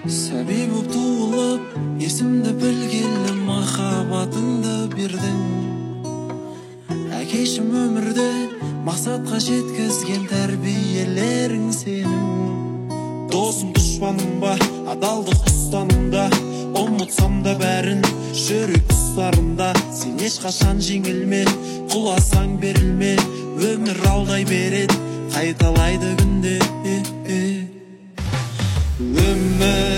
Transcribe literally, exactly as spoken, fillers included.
Сәби боп туылып, есімді білгелі махаббатыңды бердің. Әкешім өмірде мақсатқа жеткізген тәрбиелерің сенің. Досым дұшпаным ба, адалдық ұстанымда, ұмытсам да бәрін жүрек тұстарында. Сен ешқашан жеңілме, құласаң берілме, өмір алдай береді, қайталайды күнде. Өмір